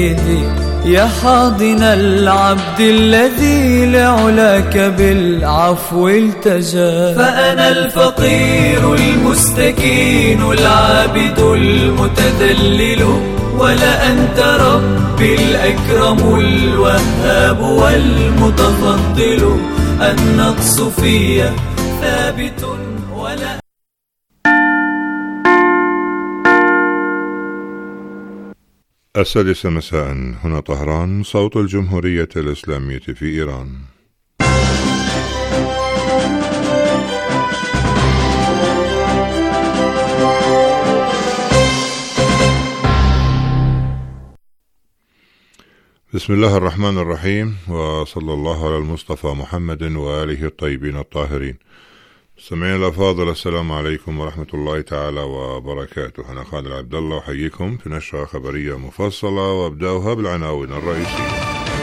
سيدي يا حاضن العبد الذي لعلاك بالعفو التجا. فأنا الفقير المستكين العابد المتذلل، ولا أنت ربي الأكرم الوهاب والمتفضل. النقص في ثابت ولا السادسة مساء، هنا طهران، صوت الجمهورية الإسلامية في إيران. بسم الله الرحمن الرحيم، وصلى الله على المصطفى محمد وآله الطيبين الطاهرين. سمعنا الأفاضل، السلام عليكم ورحمة الله تعالى وبركاته. أنا خالد عبد الله أحييكم في نشرة خبرية مفصلة، وأبدأها بالعناوين الرئيسية.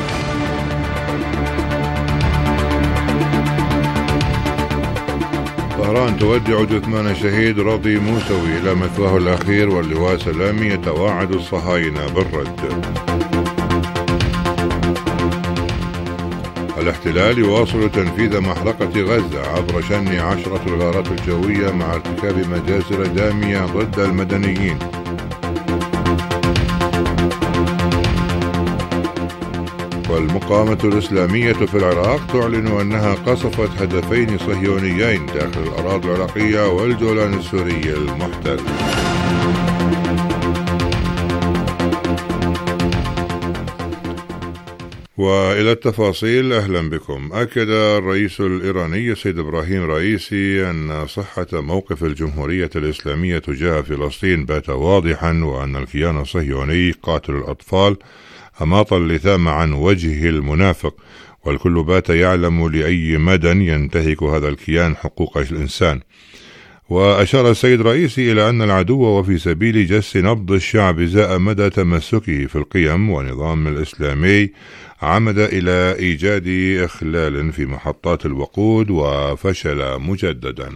طهران تودع جثمان الشهيد رضي موسوي إلى مثواه الأخير، واللواء سلامي يتوعد الصهاينة بالرد. الاحتلال يواصل تنفيذ محرقة غزة عبر شن 10 الغارات الجوية مع ارتكاب مجازر دامية ضد المدنيين. والمقاومة الإسلامية في العراق تعلن أنها قصفت هدفين صهيونيين داخل الأراضي العراقية والجولان السوري المحتل. وإلى التفاصيل، أهلا بكم. أكد الرئيس الإيراني السيد إبراهيم رئيسي أن صحة موقف الجمهورية الإسلامية تجاه فلسطين بات واضحا، وأن الكيان الصهيوني قاتل الأطفال أماط اللثام عن وجهه المنافق، والكل بات يعلم لأي مدى ينتهك هذا الكيان حقوق الإنسان. وأشار السيد رئيسي إلى أن العدو وفي سبيل جس نبض الشعب زاء مدى تمسكه في القيم والنظام الإسلامي، عمد إلى إيجاد إخلال في محطات الوقود وفشل مجددا.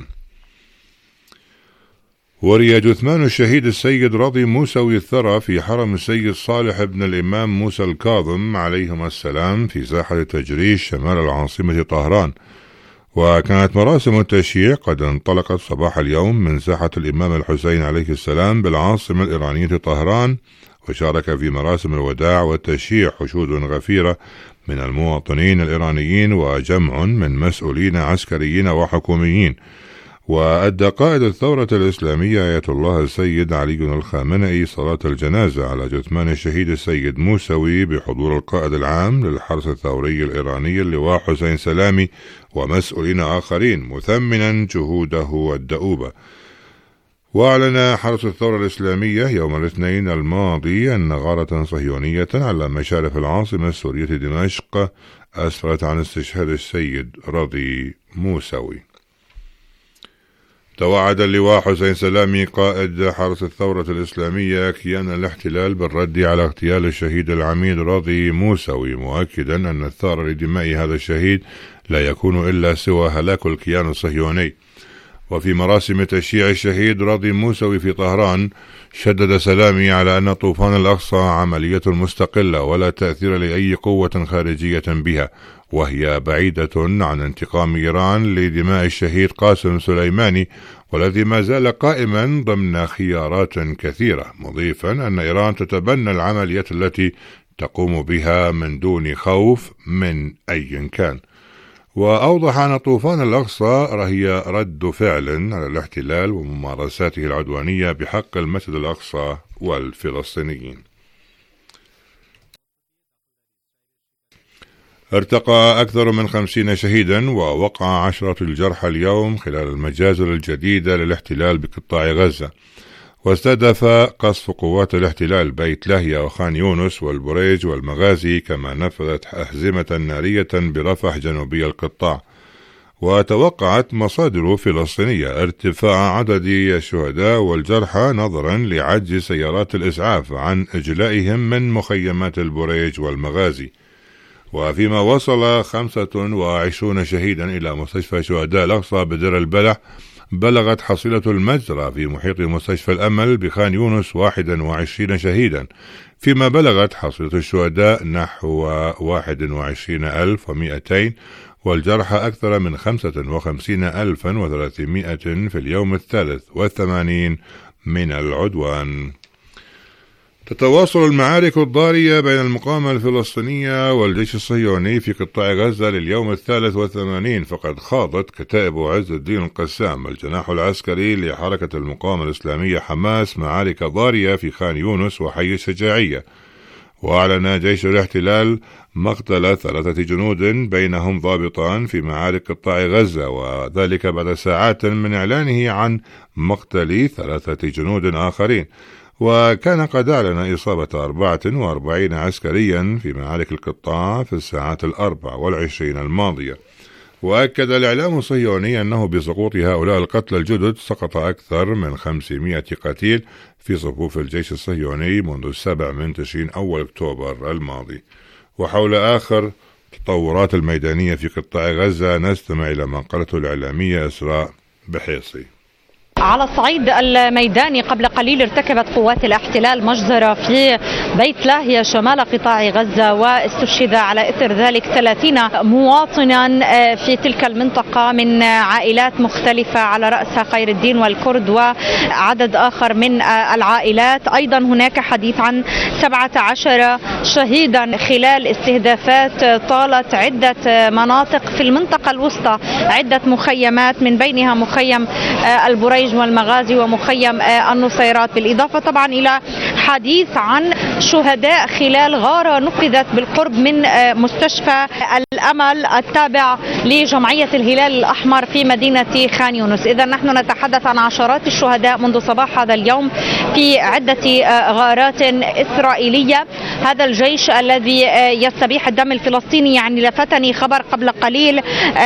وري جثمان الشهيد السيد رضي موسوي الثرى في حرم السيد صالح بن الإمام موسى الكاظم عليهما السلام في ساحة تجريش شمال العاصمة طهران. وكانت مراسم التشييع قد انطلقت صباح اليوم من ساحة الإمام الحسين عليه السلام بالعاصمة الإيرانية طهران، وشارك في مراسم الوداع والتشييع حشود غفيرة من المواطنين الإيرانيين وجمع من مسؤولين عسكريين وحكوميين. وأدى قائد الثورة الإسلامية آية الله السيد علي الخامنئي صلاة الجنازة على جثمان الشهيد السيد موسوي بحضور القائد العام للحرس الثوري الإيراني اللواء حسين سلامي ومسؤولين آخرين، مثمنا جهوده الدؤوبة. وأعلن حرس الثورة الإسلامية يوم الاثنين الماضي أن غارة صهيونية على مشارف العاصمة السورية دمشق أسفرت عن استشهاد السيد رضي موسوي. توعد اللواء حسين سلامي قائد حرس الثورة الإسلامية كيان الاحتلال بالرد على اغتيال الشهيد العميد رضي موسوي، مؤكدا أن الثار لدماء هذا الشهيد لا يكون إلا سوى هلاك الكيان الصهيوني. وفي مراسم تشييع الشهيد رضي موسوي في طهران، شدد سلامي على أن طوفان الأقصى عملية مستقلة ولا تأثير لأي قوة خارجية بها، وهي بعيدة عن انتقام إيران لدماء الشهيد قاسم سليماني، والذي ما زال قائما ضمن خيارات كثيرة، مضيفا أن إيران تتبنى العمليات التي تقوم بها من دون خوف من أي كان. وأوضح أن طوفان الأقصى هي رد فعل على الاحتلال وممارساته العدوانية بحق المسجد الأقصى والفلسطينيين. ارتقى أكثر من 50 شهيدا ووقع 10 الجرحى اليوم خلال المجازر الجديدة للاحتلال بقطاع غزة. واستهدف قصف قوات الاحتلال بيت لاهيا وخان يونس والبريج والمغازي، كما نفذت أحزمة نارية برفح جنوبي القطاع. وتوقعت مصادر فلسطينية ارتفاع عدد الشهداء والجرحى نظرا لعجز سيارات الإسعاف عن إجلائهم من مخيمات البريج والمغازي. وفيما وصل 25 شهيدا إلى مستشفى شهداء الأقصى بدير البلح بلغت حصيلة المجزرة في محيط مستشفى الأمل بخان يونس 21 شهيدا، فيما بلغت حصيلة الشهداء نحو 21,200 والجرحى أكثر من 55,300 في اليوم 83 من العدوان. تتواصل المعارك الضارية بين المقاومة الفلسطينية والجيش الصهيوني في قطاع غزة لليوم 83، فقد خاضت كتائب عز الدين القسام الجناح العسكري لحركة المقاومة الإسلامية حماس معارك ضارية في خان يونس وحي الشجاعية. وأعلن جيش الاحتلال مقتل 3 جنود بينهم ضابطان في معارك قطاع غزة، وذلك بعد ساعات من إعلانه عن مقتل 3 جنود آخرين. وكان قد أعلن إصابة 44 عسكريا في معارك القطاع في الساعات 24 الماضية. وأكد الإعلام الصهيوني أنه بسقوط هؤلاء القتلى الجدد سقط أكثر من 500 قتيل في صفوف الجيش الصهيوني منذ 7 من تشرين أول أكتوبر الماضي. وحول آخر التطورات الميدانية في قطاع غزة نستمع إلى ما قالته الإعلامية إسراء بحيصي. على الصعيد الميداني قبل قليل ارتكبت قوات الاحتلال مجزرة في بيت لاهيا شمال قطاع غزة، واستشهد على إثر ذلك 30 مواطنا في تلك المنطقة من عائلات مختلفة على رأسها خير الدين والكرد وعدد آخر من العائلات. أيضا هناك حديث عن 17 شهيدا خلال استهدافات طالت عدة مناطق في المنطقة الوسطى، عدة مخيمات من بينها مخيم البريج والمغازي ومخيم النصيرات، بالإضافة طبعا إلى حديث عن شهداء خلال غارة نفذت بالقرب من مستشفى الأمل التابع لجمعية الهلال الأحمر في مدينة خان يونس. إذا نحن نتحدث عن عشرات الشهداء منذ صباح هذا اليوم في عدة غارات إسرائيلية. هذا الجيش الذي يستبيح الدم الفلسطيني، يعني لفتني خبر قبل قليل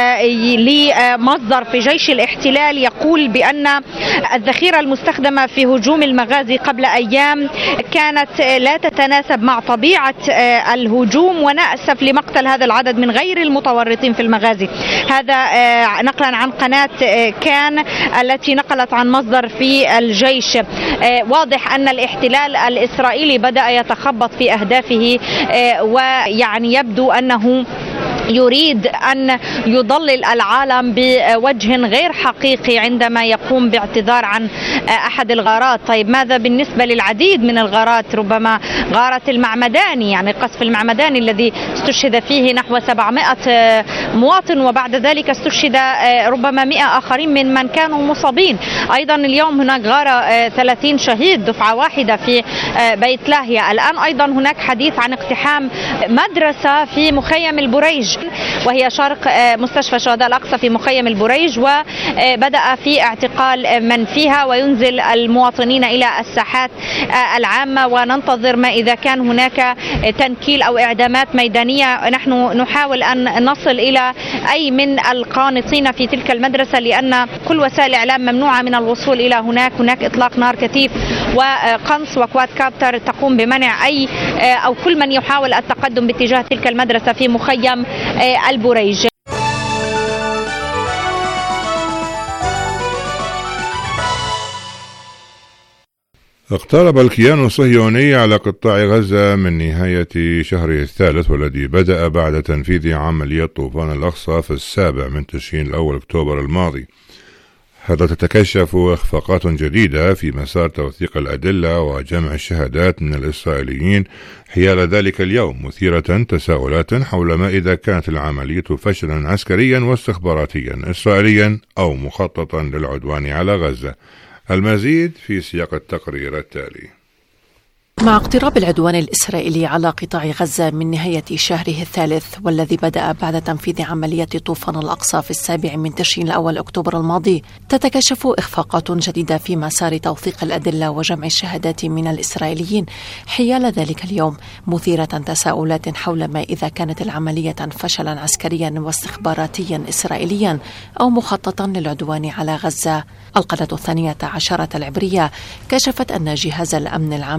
لمصدر في جيش الاحتلال يقول بأن الذخيرة المستخدمة في هجوم المغازي قبل أيام كانت لا تتناسب مع طبيعة الهجوم، ونأسف لمقتل هذا العدد من غير المتورطين في المغازي. هذا نقلا عن قناة كان التي نقلت عن مصدر في الجيش. واضح أن الاحتلال الإسرائيلي بدأ يتخبط في أهدافه، ويعني يبدو أنه يريد أن يضلل العالم بوجه غير حقيقي عندما يقوم باعتذار عن أحد الغارات. طيب ماذا بالنسبة للعديد من الغارات؟ ربما غارة المعمداني، يعني قصف المعمداني الذي استشهد فيه نحو 700 مواطن، وبعد ذلك استشهد ربما 100 آخرين من كانوا مصابين. أيضا اليوم هناك غارة 30 شهيد دفعة واحدة في بيت لاهيا. الآن أيضا هناك حديث عن اقتحام مدرسة في مخيم البريج، وهي شرق مستشفى شهداء الأقصى في مخيم البريج، وبدأ في اعتقال من فيها وينزل المواطنين إلى الساحات العامة، وننتظر ما إذا كان هناك تنكيل أو إعدامات ميدانية. نحن نحاول أن نصل إلى أي من القانطين في تلك المدرسة، لأن كل وسائل الإعلام ممنوعة من الوصول إلى هناك إطلاق نار كثيف وقنص وكواد كابتر تقوم بمنع أي أو كل من يحاول التقدم باتجاه تلك المدرسة في مخيم البريج. اقترب الكيان الصهيوني على قطاع غزة من نهاية شهره الثالث، والذي بدأ بعد تنفيذ عملية طوفان الأقصى في 7 من تشرين الأول أكتوبر الماضي. هذا تتكشف إخفاقات جديدة في مسار توثيق الأدلة وجمع الشهادات من الإسرائيليين حيال ذلك اليوم، مثيرة تساؤلات حول ما إذا كانت العملية فشلا عسكريا واستخباراتيا إسرائيليا أو مخططا للعدوان على غزة. المزيد في سياق التقرير التالي. مع اقتراب العدوان الإسرائيلي على قطاع غزة من نهاية شهره الثالث، والذي بدأ بعد تنفيذ عملية طوفان الأقصى في 7 من تشرين الأول أكتوبر الماضي، تتكشف إخفاقات جديدة في مسار توثيق الأدلة وجمع الشهادات من الإسرائيليين حيال ذلك اليوم، مثيرة تساؤلات حول ما إذا كانت العملية فشلا عسكريا واستخباراتيا إسرائيليا أو مخططا للعدوان على غزة. القناة 12 العبرية كشفت أن جهاز الأمن العام الإسرائيلي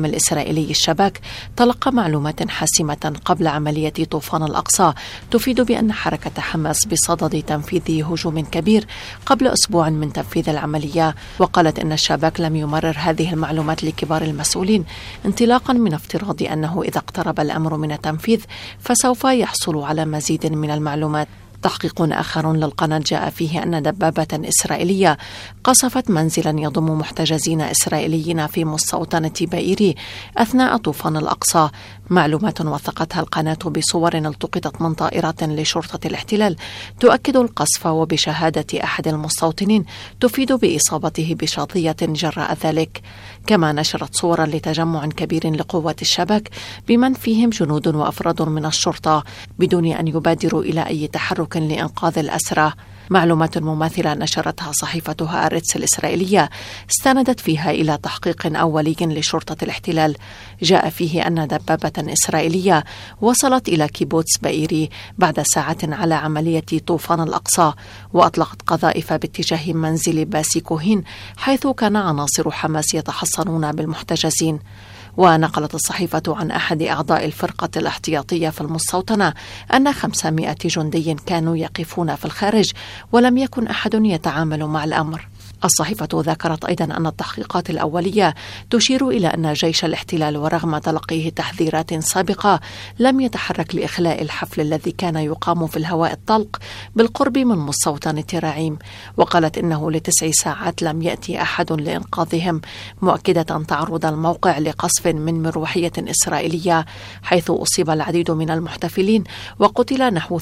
الإسرائيلي الشباك تلقى معلومات حاسمة قبل عملية طوفان الأقصى تفيد بأن حركة حماس بصدد تنفيذ هجوم كبير قبل أسبوع من تنفيذ العملية. وقالت أن الشباك لم يمرر هذه المعلومات لكبار المسؤولين انطلاقا من افتراض أنه إذا اقترب الأمر من التنفيذ فسوف يحصل على مزيد من المعلومات. تحقيق آخر للقناة جاء فيه أن دبابة إسرائيلية قصفت منزلا يضم محتجزين إسرائيليين في مستوطنة بئيري أثناء طوفان الأقصى. معلومات وثقتها القناة بصور التقطت من طائرات لشرطة الاحتلال تؤكد القصف، وبشهادة أحد المستوطنين تفيد بإصابته بشظية جراء ذلك. كما نشرت صورا لتجمع كبير لقوات الشباك بمن فيهم جنود وأفراد من الشرطة بدون أن يبادروا إلى أي تحرك لإنقاذ الأسرى. معلومات مماثلة نشرتها صحيفة هآرتس الإسرائيلية استندت فيها إلى تحقيق أولي لشرطة الاحتلال جاء فيه أن دبابة إسرائيلية وصلت إلى كيبوتس بئيري بعد ساعة على عملية طوفان الأقصى، وأطلقت قذائف باتجاه منزل باسي كوهين حيث كان عناصر حماس يتحصنون بالمحتجزين. ونقلت الصحيفة عن أحد أعضاء الفرقة الاحتياطية في المستوطنة أن 500 جندي كانوا يقفون في الخارج ولم يكن أحد يتعامل مع الأمر. الصحيفة ذكرت أيضا أن التحقيقات الأولية تشير إلى أن جيش الاحتلال ورغم تلقيه تحذيرات سابقة لم يتحرك لإخلاء الحفل الذي كان يقام في الهواء الطلق بالقرب من مستوطنة راعيم. وقالت إنه ل9 ساعات لم يأتي أحد لإنقاذهم، مؤكدة تعرض الموقع لقصف من مروحية إسرائيلية حيث أصيب العديد من المحتفلين وقتل نحو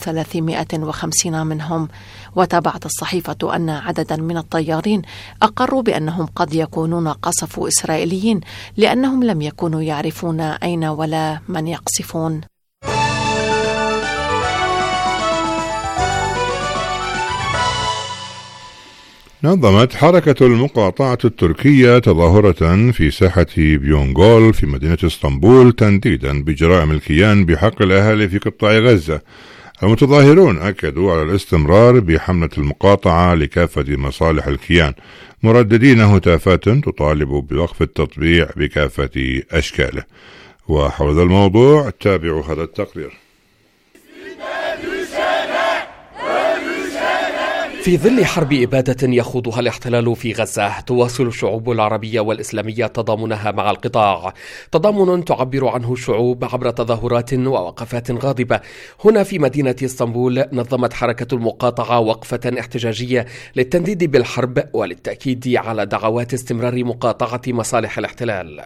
350 منهم. وتابعت الصحيفة أن عددا من الطيارين أقروا بأنهم قد يكونون قصفوا إسرائيليين لأنهم لم يكونوا يعرفون أين ولا من يقصفون. نظمت حركة المقاطعة التركية تظاهرة في ساحة بيونغول في مدينة اسطنبول تنديدا بجرائم الكيان بحق الأهالي في قطاع غزة. المتظاهرون أكدوا على الاستمرار بحملة المقاطعة لكافة مصالح الكيان، مرددين هتافات تطالب بوقف التطبيع بكافة أشكاله. وحول الموضوع تابعوا هذا التقرير. في ظل حرب إبادة يخوضها الاحتلال في غزة، تواصل الشعوب العربية والإسلامية تضامنها مع القطاع، تضامن تعبر عنه الشعوب عبر تظاهرات ووقفات غاضبة. هنا في مدينة اسطنبول نظمت حركة المقاطعة وقفة احتجاجية للتنديد بالحرب وللتأكيد على دعوات استمرار مقاطعة مصالح الاحتلال.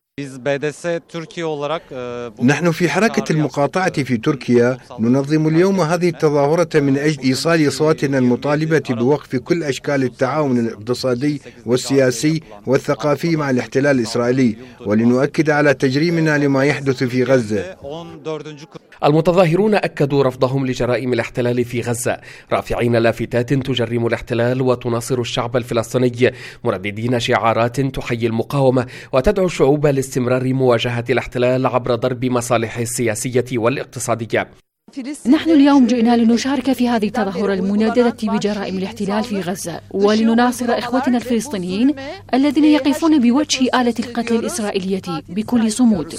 نحن في حركة المقاطعة في تركيا ننظم اليوم هذه التظاهرة من أجل إيصال صوتنا المطالبة بوقف كل أشكال التعاون الاقتصادي والسياسي والثقافي مع الاحتلال الإسرائيلي، ولنؤكد على تجريمنا لما يحدث في غزة. المتظاهرون أكدوا رفضهم لجرائم الاحتلال في غزة، رافعين لافتات تجرم الاحتلال وتناصر الشعب الفلسطيني، مرددين شعارات تحيي المقاومة وتدعو الشعوب لاستمرار مواجهة الاحتلال عبر ضرب مصالحه السياسية والاقتصادية. نحن اليوم جئنا لنشارك في هذه التظاهرة المنددة بجرائم الاحتلال في غزة، ولنناصر إخوتنا الفلسطينيين الذين يقفون بوجه آلة القتل الإسرائيلية بكل صمود.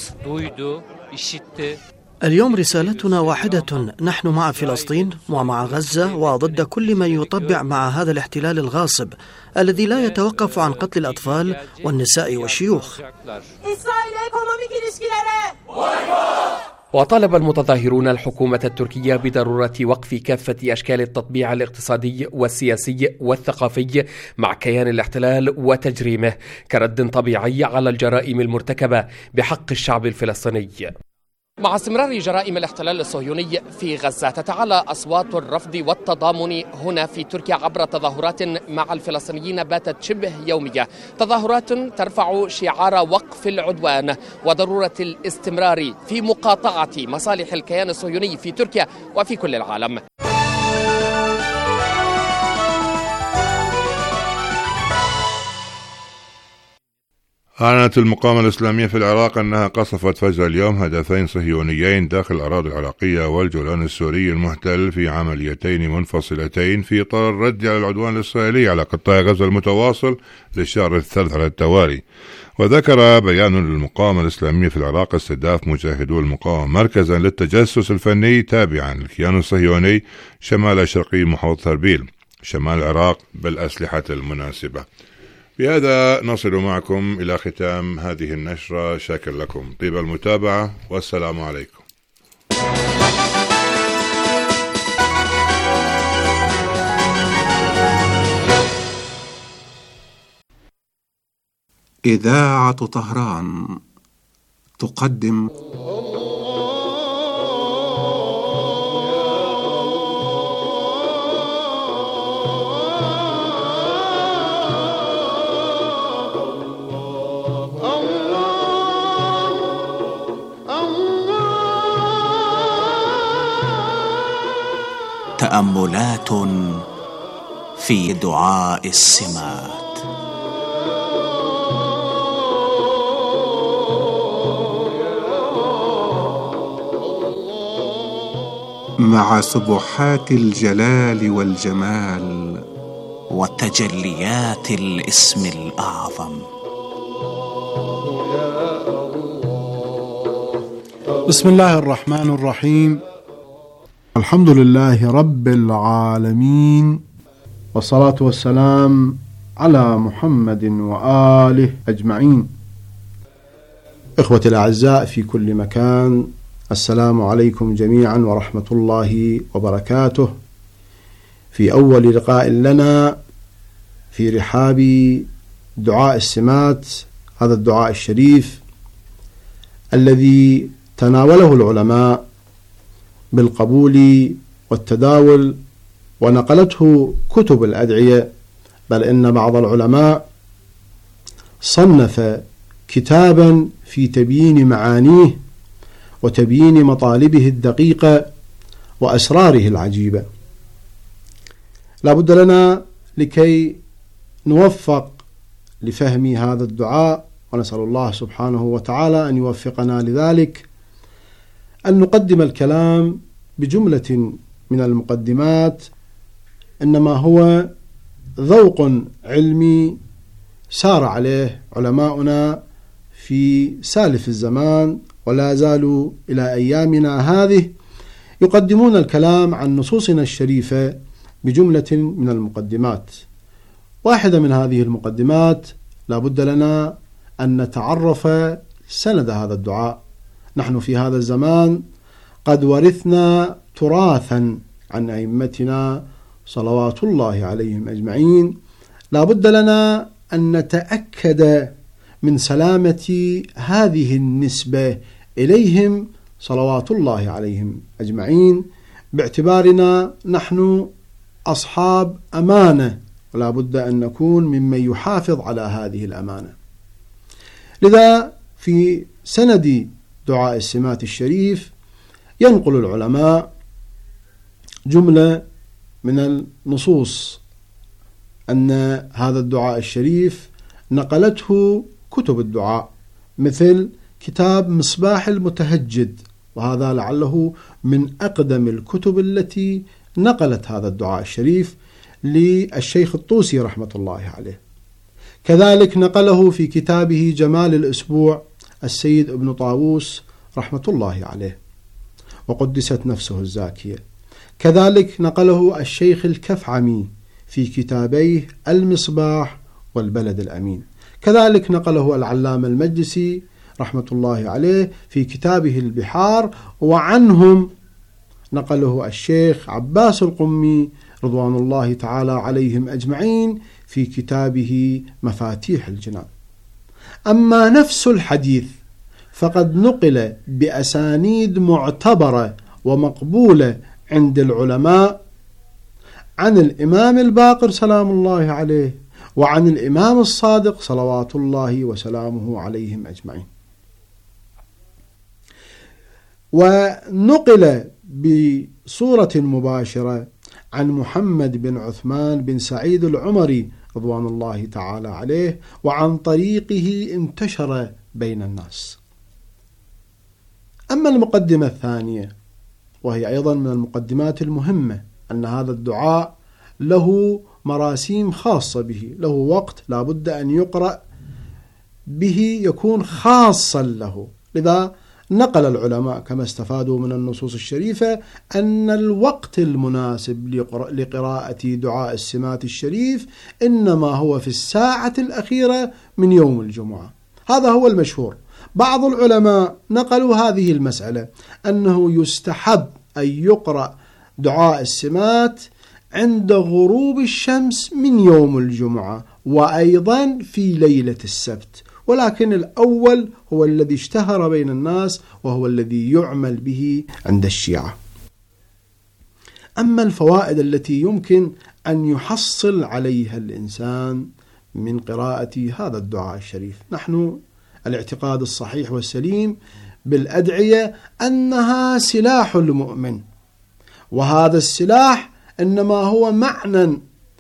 اليوم رسالتنا واحدة، نحن مع فلسطين ومع غزة وضد كل من يطبع مع هذا الاحتلال الغاصب الذي لا يتوقف عن قتل الأطفال والنساء والشيوخ. وطالب المتظاهرون الحكومة التركية بضرورة وقف كافة أشكال التطبيع الاقتصادي والسياسي والثقافي مع كيان الاحتلال وتجريمه كرد طبيعي على الجرائم المرتكبة بحق الشعب الفلسطيني. مع استمرار جرائم الاحتلال الصهيوني في غزة، تتعالى أصوات الرفض والتضامن هنا في تركيا عبر تظاهرات مع الفلسطينيين باتت شبه يومية، تظاهرات ترفع شعار وقف العدوان وضرورة الاستمرار في مقاطعة مصالح الكيان الصهيوني في تركيا وفي كل العالم. أعلنت المقاومة الإسلامية في العراق أنها قصفت فجر اليوم هدفين صهيونيين داخل الأراضي العراقية والجولان السوري المحتل في عمليتين منفصلتين في إطار الرد على العدوان الإسرائيلي على قطاع غزة المتواصل للشهر الثالث على التوالي. وذكر بيان للمقاومة الإسلامية في العراق استهداف مجاهدو المقاومة مركزا للتجسس الفني تابعا للكيان الصهيوني شمال شرقي محافظة أربيل شمال العراق بالأسلحة المناسبة. بهذا نصل معكم إلى ختام هذه النشرة. شاكر لكم طيب المتابعة والسلام عليكم. إذاعة طهران تقدم تأملات في دعاء السمات. مع سبحات الجلال والجمال وتجليات الاسم الأعظم. بسم الله الرحمن الرحيم. الحمد لله رب العالمين، والصلاة والسلام على محمد وآله أجمعين. إخوتي الأعزاء في كل مكان، السلام عليكم جميعا ورحمة الله وبركاته. في أول لقاء لنا في رحاب دعاء السمات، هذا الدعاء الشريف الذي تناوله العلماء بالقبول والتداول ونقلته كتب الأدعية، بل إن بعض العلماء صنف كتابا في تبيين معانيه وتبيين مطالبه الدقيقة وأسراره العجيبة. لا بد لنا لكي نوفق لفهم هذا الدعاء، ونسأل الله سبحانه وتعالى أن يوفقنا لذلك، أن نقدم الكلام بجملة من المقدمات، إنما هو ذوق علمي سار عليه علماؤنا في سالف الزمان ولا زالوا إلى أيامنا هذه يقدمون الكلام عن نصوصنا الشريفة بجملة من المقدمات. واحدة من هذه المقدمات لا بد لنا أن نتعرف سند هذا الدعاء. نحن في هذا الزمان قد ورثنا تراثا عن أئمتنا صلوات الله عليهم أجمعين، لا بد لنا أن نتأكد من سلامة هذه النسبة إليهم صلوات الله عليهم أجمعين، باعتبارنا نحن أصحاب أمانة، ولا بد أن نكون ممن يحافظ على هذه الأمانة. لذا في سند دعاء السمات الشريف ينقل العلماء جملة من النصوص أن هذا الدعاء الشريف نقلته كتب الدعاء، مثل كتاب مصباح المتهجد، وهذا لعله من أقدم الكتب التي نقلت هذا الدعاء الشريف للشيخ الطوسي رحمة الله عليه. كذلك نقله في كتابه جمال الأسبوع السيد ابن طاووس رحمة الله عليه وقدست نفسه الزاكية. كذلك نقله الشيخ الكفعمي في كتابيه المصباح والبلد الأمين. كذلك نقله العلامة المجلسي رحمة الله عليه في كتابه البحار، وعنهم نقله الشيخ عباس القمي رضوان الله تعالى عليهم أجمعين في كتابه مفاتيح الجنان. أما نفس الحديث فقد نقل بأسانيد معتبرة ومقبولة عند العلماء عن الإمام الباقر سلام الله عليه وعن الإمام الصادق صلوات الله وسلامه عليهم أجمعين، ونقل بصورة مباشرة عن محمد بن عثمان بن سعيد العمري رضوان الله تعالى عليه، وعن طريقه انتشر بين الناس. أما المقدمة الثانية، وهي أيضا من المقدمات المهمة، أن هذا الدعاء له مراسيم خاصة به، له وقت لا بد أن يقرأ به يكون خاصا له. لذا نقل العلماء كما استفادوا من النصوص الشريفة أن الوقت المناسب لقراءة دعاء السمات الشريف إنما هو في الساعة الأخيرة من يوم الجمعة. هذا هو المشهور. بعض العلماء نقلوا هذه المسألة، أنه يستحب أن يقرأ دعاء السمات عند غروب الشمس من يوم الجمعة، وأيضا في ليلة السبت، ولكن الأول هو الذي اشتهر بين الناس وهو الذي يعمل به عند الشيعة. أما الفوائد التي يمكن أن يحصل عليها الإنسان من قراءة هذا الدعاء الشريف، نحن الاعتقاد الصحيح والسليم بالأدعية أنها سلاح المؤمن، وهذا السلاح إنما هو معنى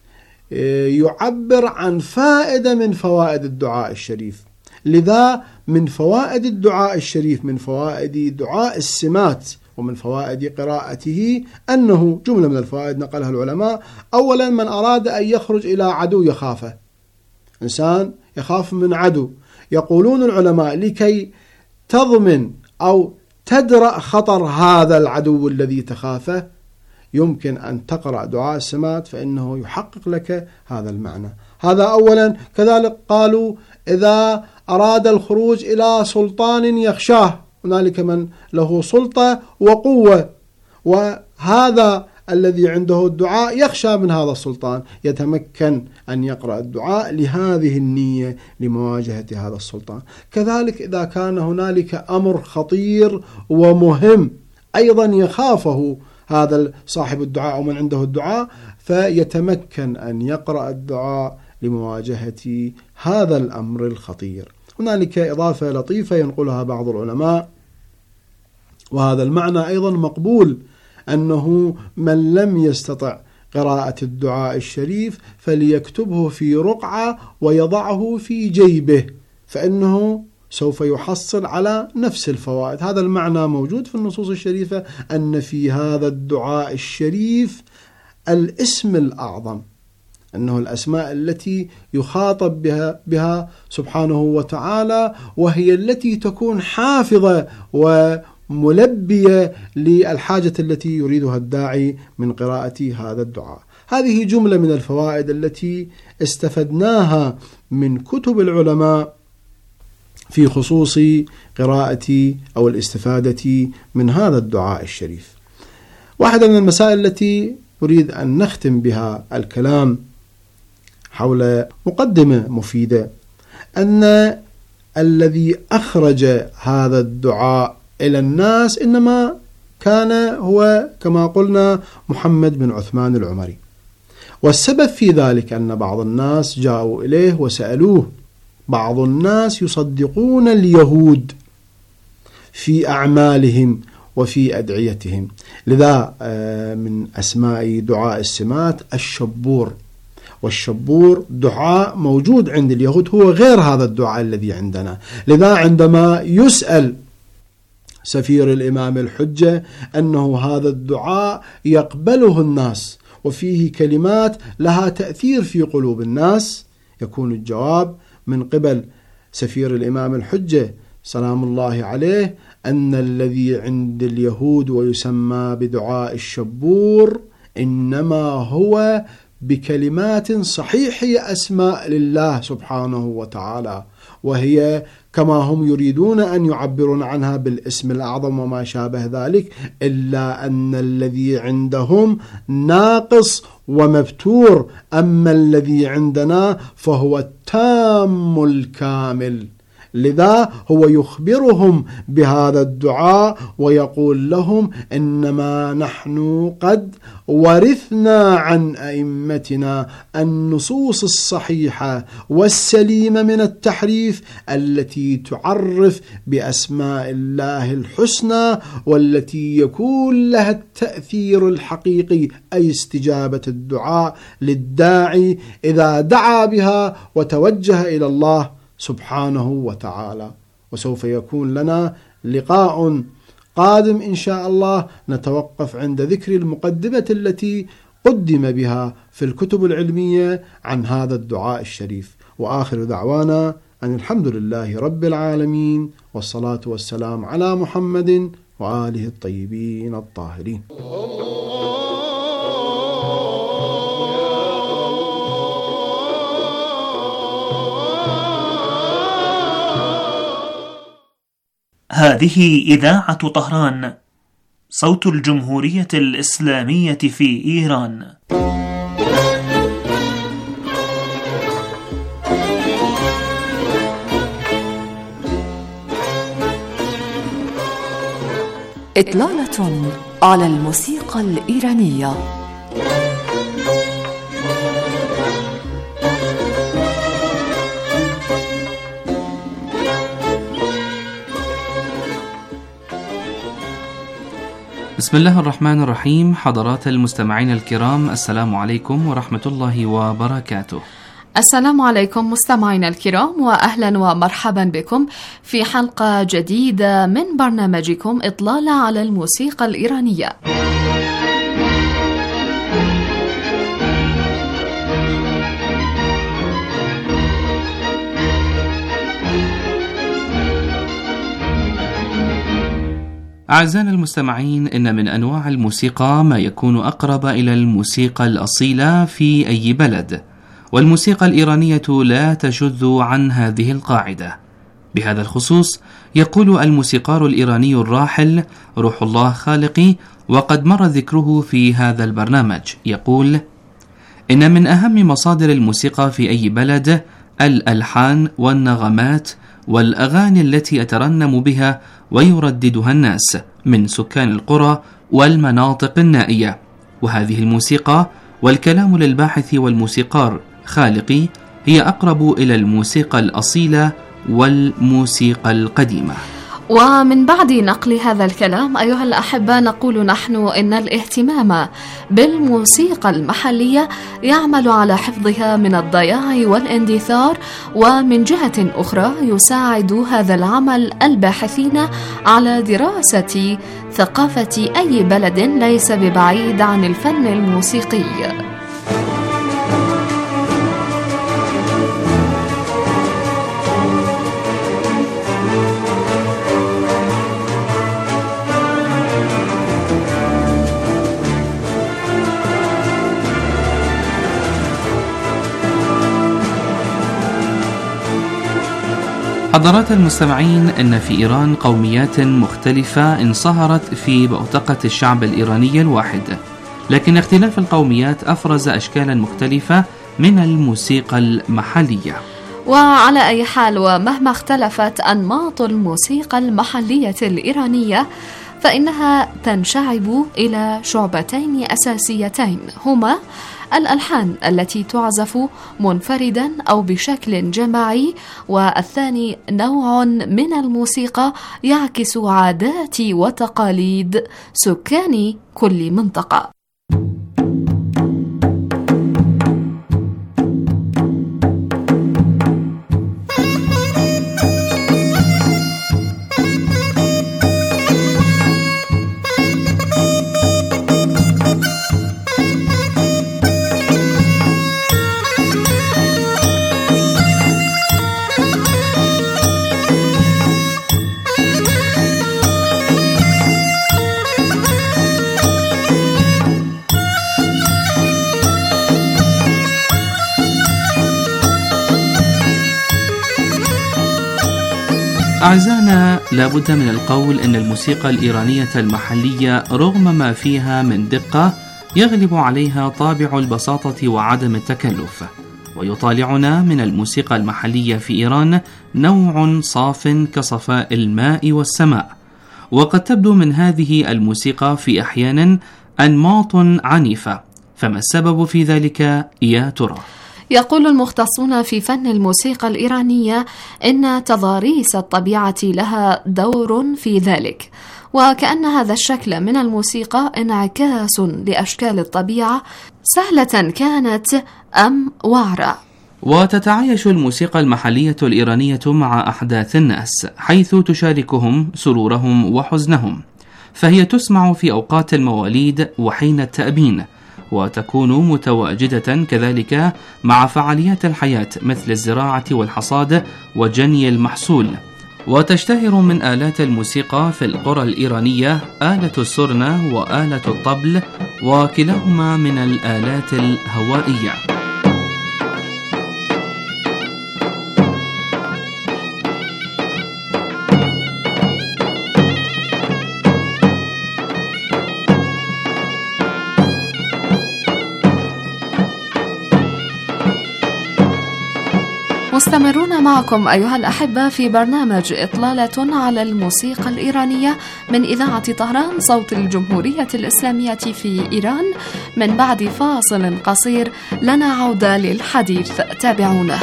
يعبر عن فائدة من فوائد الدعاء الشريف. لذا من فوائد الدعاء الشريف، من فوائد دعاء السمات ومن فوائد قراءته، أنه جملة من الفوائد نقلها العلماء. أولا، من أراد أن يخرج إلى عدو يخافه، إنسان يخاف من عدو، يقولون العلماء لكي تضمن أو تدرأ خطر هذا العدو الذي تخافه يمكن أن تقرأ دعاء السمات، فإنه يحقق لك هذا المعنى. هذا أولا. كذلك قالوا إذا أراد الخروج إلى سلطان يخشاه، هنالك من له سلطة وقوة، وهذا الذي عنده الدعاء يخشى من هذا السلطان، يتمكن أن يقرأ الدعاء لهذه النية لمواجهة هذا السلطان. كذلك إذا كان هنالك أمر خطير ومهم أيضا يخافه هذا صاحب الدعاء ومن عنده الدعاء، فيتمكن أن يقرأ الدعاء لمواجهة هذا الأمر الخطير. هنالك إضافة لطيفة ينقلها بعض العلماء، وهذا المعنى أيضا مقبول، أنه من لم يستطع قراءة الدعاء الشريف فليكتبه في رقعة ويضعه في جيبه، فإنه سوف يحصل على نفس الفوائد. هذا المعنى موجود في النصوص الشريفة، أن في هذا الدعاء الشريف الاسم الأعظم، أنه الأسماء التي يخاطب بها سبحانه وتعالى، وهي التي تكون حافظة وملبية للحاجة التي يريدها الداعي من قراءة هذا الدعاء. هذه جملة من الفوائد التي استفدناها من كتب العلماء في خصوص قراءة أو الاستفادة من هذا الدعاء الشريف. واحدة من المسائل التي أريد أن نختم بها الكلام حول مقدمة مفيدة، أن الذي أخرج هذا الدعاء إلى الناس إنما كان هو كما قلنا محمد بن عثمان العمري، والسبب في ذلك أن بعض الناس جاءوا إليه وسألوه. بعض الناس يصدقون اليهود في أعمالهم وفي أدعيتهم، لذا من أسماء دعاء السمات الشبور، والشبور دعاء موجود عند اليهود هو غير هذا الدعاء الذي عندنا. لذا عندما يسأل سفير الإمام الحجة أنه هذا الدعاء يقبله الناس وفيه كلمات لها تأثير في قلوب الناس، يكون الجواب من قبل سفير الإمام الحجة سلام الله عليه أن الذي عند اليهود ويسمى بدعاء الشبور إنما هو بكلمات صحيحة أسماء لله سبحانه وتعالى، وهي كما هم يريدون أن يعبرون عنها بالاسم الأعظم وما شابه ذلك، إلا أن الذي عندهم ناقص ومبتور، أما الذي عندنا فهو التام الكامل. لذا هو يخبرهم بهذا الدعاء ويقول لهم إنما نحن قد ورثنا عن أئمتنا النصوص الصحيحة والسليمة من التحريف التي تعرف بأسماء الله الحسنى والتي يكون لها التأثير الحقيقي، أي استجابة الدعاء للداعي إذا دعا بها وتوجه إلى الله سبحانه وتعالى. وسوف يكون لنا لقاء قادم إن شاء الله نتوقف عند ذكر المقدمة التي قدم بها في الكتب العلمية عن هذا الدعاء الشريف. وآخر دعوانا أن الحمد لله رب العالمين، والصلاة والسلام على محمد وآله الطيبين الطاهرين. هذه إذاعة طهران، صوت الجمهورية الإسلامية في إيران. إطلالة على الموسيقى الإيرانية. بسم الله الرحمن الرحيم. حضرات المستمعين الكرام، السلام عليكم ورحمة الله وبركاته. السلام عليكم مستمعينا الكرام، وأهلا ومرحبا بكم في حلقة جديدة من برنامجكم إطلالة على الموسيقى الإيرانية. أعزائنا المستمعين، إن من أنواع الموسيقى ما يكون أقرب إلى الموسيقى الأصيلة في أي بلد، والموسيقى الإيرانية لا تشذ عن هذه القاعدة. بهذا الخصوص يقول الموسيقار الإيراني الراحل روح الله خالقي، وقد مر ذكره في هذا البرنامج، يقول: إن من أهم مصادر الموسيقى في أي بلد الألحان والنغمات والأغاني التي يترنم بها ويرددها الناس من سكان القرى والمناطق النائية. وهذه الموسيقى والكلام للباحث والموسيقار خالقي هي أقرب إلى الموسيقى الأصيلة والموسيقى القديمة. ومن بعد نقل هذا الكلام أيها الأحبة، نقول نحن إن الاهتمام بالموسيقى المحلية يعمل على حفظها من الضياع والاندثار، ومن جهة أخرى يساعد هذا العمل الباحثين على دراسة ثقافة أي بلد ليس ببعيد عن الفن الموسيقي. حضرات المستمعين، إن في إيران قوميات مختلفة انصهرت في بوتقة الشعب الإيراني الواحد، لكن اختلاف القوميات أفرز أشكالا مختلفة من الموسيقى المحلية. وعلى أي حال، ومهما اختلفت أنماط الموسيقى المحلية الإيرانية، فإنها تنشعب إلى شعبتين أساسيتين، هما الألحان التي تعزف منفردا أو بشكل جماعي، والثاني نوع من الموسيقى يعكس عادات وتقاليد سكان كل منطقة. أعزائنا، لابد من القول أن الموسيقى الإيرانية المحلية رغم ما فيها من دقة يغلب عليها طابع البساطة وعدم التكلف، ويطالعنا من الموسيقى المحلية في إيران نوع صاف كصفاء الماء والسماء. وقد تبدو من هذه الموسيقى في أحيان أنماط عنيفة، فما السبب في ذلك يا ترى؟ يقول المختصون في فن الموسيقى الإيرانية إن تضاريس الطبيعة لها دور في ذلك، وكأن هذا الشكل من الموسيقى انعكاس لأشكال الطبيعة سهلة كانت أم وعرة. وتتعايش الموسيقى المحلية الإيرانية مع أحداث الناس حيث تشاركهم سرورهم وحزنهم، فهي تسمع في أوقات المواليد وحين التأبين، وتكون متواجدة كذلك مع فعاليات الحياة مثل الزراعة والحصاد وجني المحصول. وتشتهر من آلات الموسيقى في القرى الإيرانية آلة السرنة وآلة الطبل، وكلاهما من الآلات الهوائية. مستمرون معكم أيها الأحبة في برنامج إطلالة على الموسيقى الإيرانية من إذاعة طهران صوت الجمهورية الإسلامية في إيران. من بعد فاصل قصير لنا عودة للحديث، تابعونا.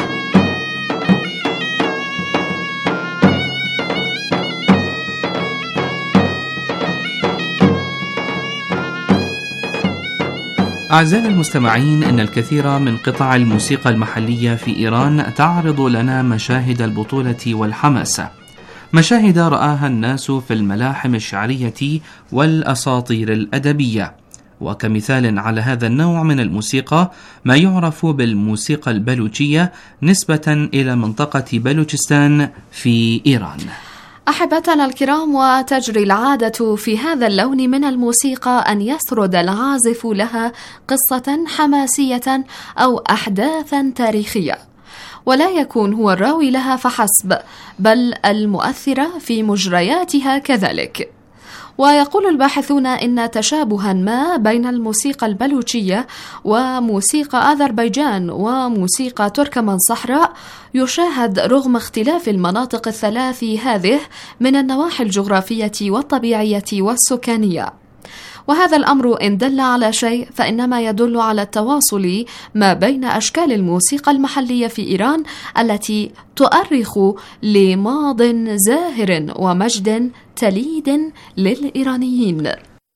أعزائي المستمعين، إن الكثير من قطع الموسيقى المحلية في إيران تعرض لنا مشاهد البطولة والحماسة، مشاهد رآها الناس في الملاحم الشعرية والأساطير الأدبية. وكمثال على هذا النوع من الموسيقى ما يعرف بالموسيقى البلوشية نسبة إلى منطقة بلوچستان في إيران. أحبتنا الكرام، وتجري العادة في هذا اللون من الموسيقى أن يسرد العازف لها قصة حماسية أو أحداثا تاريخية، ولا يكون هو الراوي لها فحسب، بل المؤثرة في مجرياتها كذلك. ويقول الباحثون إن تشابها ما بين الموسيقى البلوشية وموسيقى أذربيجان وموسيقى تركمان صحراء يشاهد رغم اختلاف المناطق الثلاث هذه من النواحي الجغرافية والطبيعية والسكانية. وهذا الأمر إن دل على شيء فإنما يدل على التواصل ما بين أشكال الموسيقى المحلية في إيران التي تؤرخ لماض زاهر ومجد تليد للإيرانيين.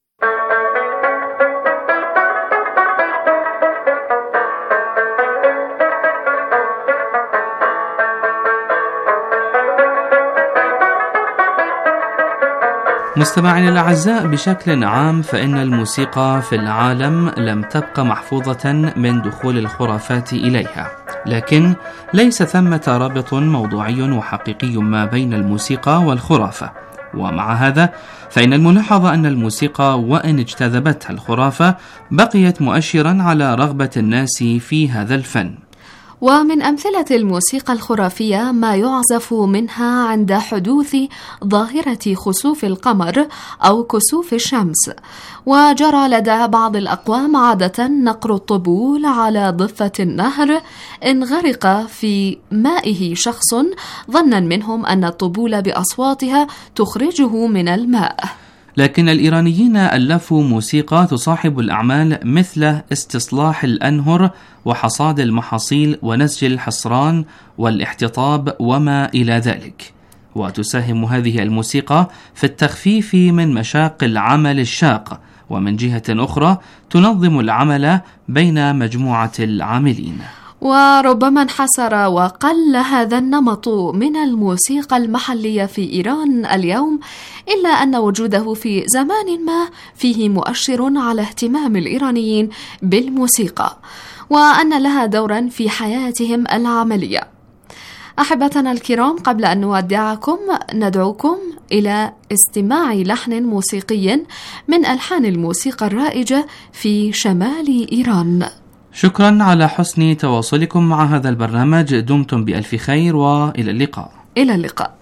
مستمعينا الأعزاء، بشكل عام فإن الموسيقى في العالم لم تبقى محفوظة من دخول الخرافات إليها، لكن ليس ثمة رابط موضوعي وحقيقي ما بين الموسيقى والخرافة. ومع هذا فإن الملاحظ أن الموسيقى وإن اجتذبتها الخرافة بقيت مؤشرا على رغبة الناس في هذا الفن. ومن أمثلة الموسيقى الخرافية ما يعزف منها عند حدوث ظاهرة خسوف القمر أو كسوف الشمس. وجرى لدى بعض الأقوام عادة نقر الطبول على ضفة النهر إن غرق في مائه شخص، ظنا منهم أن الطبول بأصواتها تخرجه من الماء. لكن الإيرانيين ألفوا موسيقى تصاحب الأعمال مثل استصلاح الأنهر وحصاد المحاصيل ونسج الحصران والاحتطاب وما إلى ذلك. وتساهم هذه الموسيقى في التخفيف من مشاق العمل الشاق، ومن جهة أخرى تنظم العمل بين مجموعة العاملين. وربما انحسر وقل هذا النمط من الموسيقى المحلية في إيران اليوم، إلا أن وجوده في زمان ما فيه مؤشر على اهتمام الإيرانيين بالموسيقى، وأن لها دورا في حياتهم العملية. أحبتنا الكرام، قبل أن نودعكم ندعوكم إلى استماع لحن موسيقي من ألحان الموسيقى الرائجة في شمال إيران. شكرا على حسن تواصلكم مع هذا البرنامج، دمتم بألف خير وإلى اللقاء. إلى اللقاء.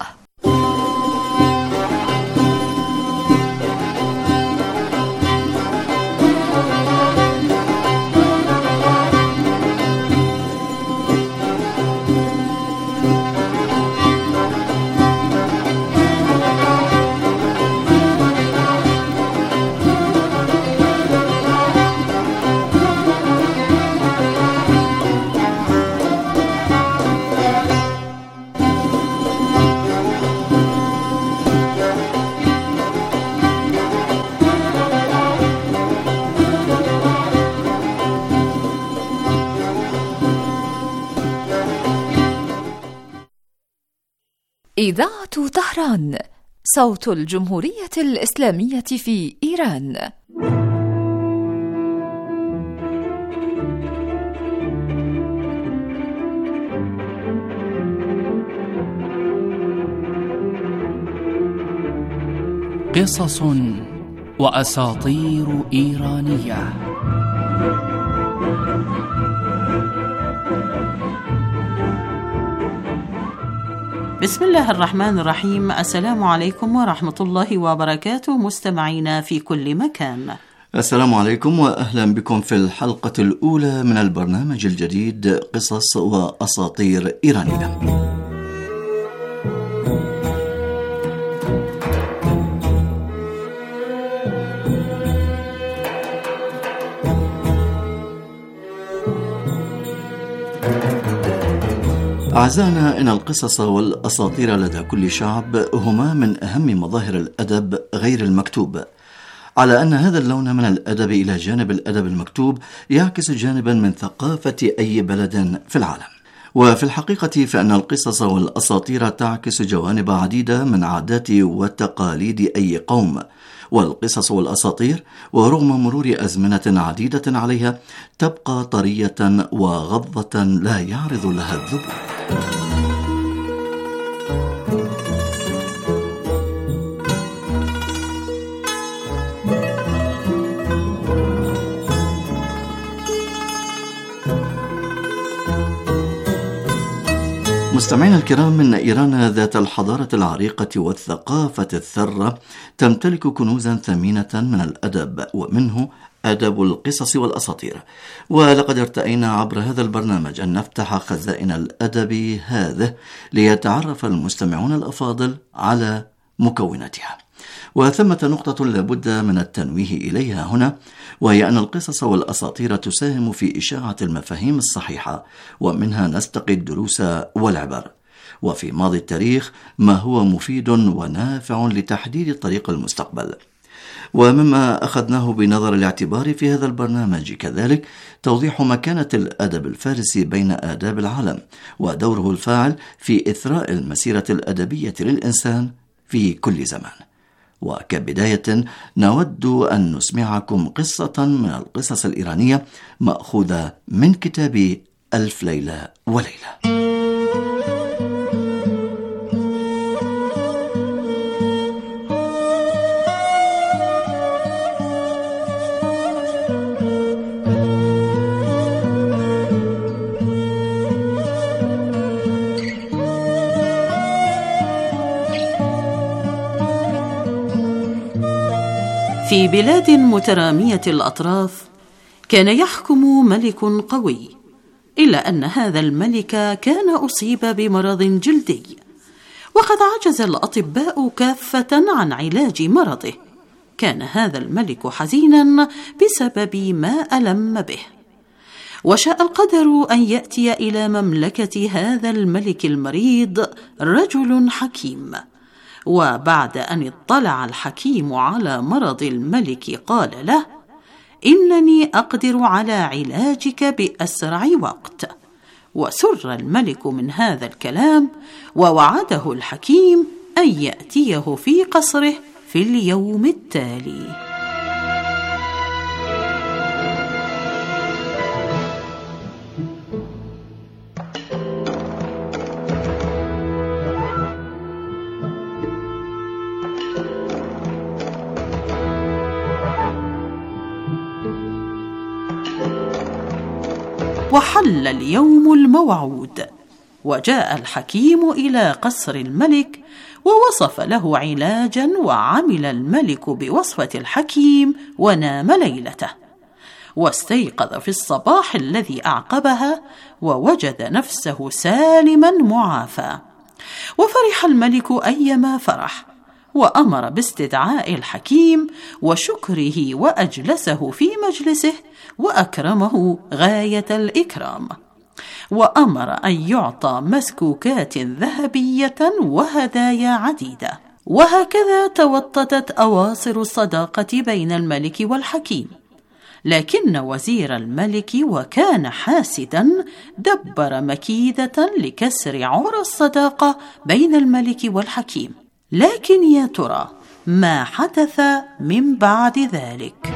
إذاعة طهران، صوت الجمهورية الإسلامية في إيران. قصص وأساطير إيرانية. بسم الله الرحمن الرحيم. السلام عليكم ورحمة الله وبركاته مستمعينا في كل مكان. السلام عليكم وأهلا بكم في الحلقة الأولى من البرنامج الجديد قصص وأساطير إيرانية. أعزائنا، إن القصص والأساطير لدى كل شعب هما من أهم مظاهر الأدب غير المكتوب، على أن هذا اللون من الأدب إلى جانب الأدب المكتوب يعكس جانبا من ثقافة أي بلد في العالم. وفي الحقيقة فإن القصص والأساطير تعكس جوانب عديدة من عادات وتقاليد أي قوم، والقصص والأساطير ورغم مرور أزمنة عديدة عليها تبقى طرية وغضة لا يعرض لها الذبول. مستمعينا الكرام، من إيران ذات الحضارة العريقة والثقافة الثرة تمتلك كنوزا ثمينة من الأدب، ومنه أدب القصص والأساطير. ولقد ارتأينا عبر هذا البرنامج أن نفتح خزائن الأدب هذه ليتعرف المستمعون الأفاضل على مكوناتها. وثمة نقطة لابد من التنويه إليها هنا، وهي أن القصص والأساطير تساهم في إشاعة المفاهيم الصحيحة، ومنها نستقي الدروس والعبر، وفي ماضي التاريخ ما هو مفيد ونافع لتحديد طريق المستقبل. ومما أخذناه بنظر الاعتبار في هذا البرنامج كذلك توضيح مكانة الأدب الفارسي بين آداب العالم، ودوره الفاعل في إثراء المسيرة الأدبية للإنسان في كل زمان. وكبداية نود أن نسمعكم قصة من القصص الإيرانية مأخوذة من كتاب ألف ليلة وليلة. في بلاد مترامية الأطراف كان يحكم ملك قوي، إلا أن هذا الملك كان أصيب بمرض جلدي، وقد عجز الأطباء كافة عن علاج مرضه. كان هذا الملك حزينا بسبب ما ألم به، وشاء القدر أن يأتي إلى مملكة هذا الملك المريض رجل حكيم. وبعد أن اطلع الحكيم على مرض الملك قال له: إنني أقدر على علاجك بأسرع وقت. وسر الملك من هذا الكلام، ووعده الحكيم أن يأتيه في قصره في اليوم التالي. وحل اليوم الموعود، وجاء الحكيم إلى قصر الملك ووصف له علاجا، وعمل الملك بوصفة الحكيم ونام ليلته. واستيقظ في الصباح الذي أعقبها ووجد نفسه سالما معافى، وفرح الملك أيما فرح، وأمر باستدعاء الحكيم وشكره، وأجلسه في مجلسه وأكرمه غاية الإكرام، وأمر أن يعطى مسكوكات ذهبية وهدايا عديدة. وهكذا توطدت أواصر الصداقة بين الملك والحكيم، لكن وزير الملك وكان حاسدا دبر مكيدة لكسر عرى الصداقة بين الملك والحكيم. لكن يا ترى ما حدث من بعد ذلك؟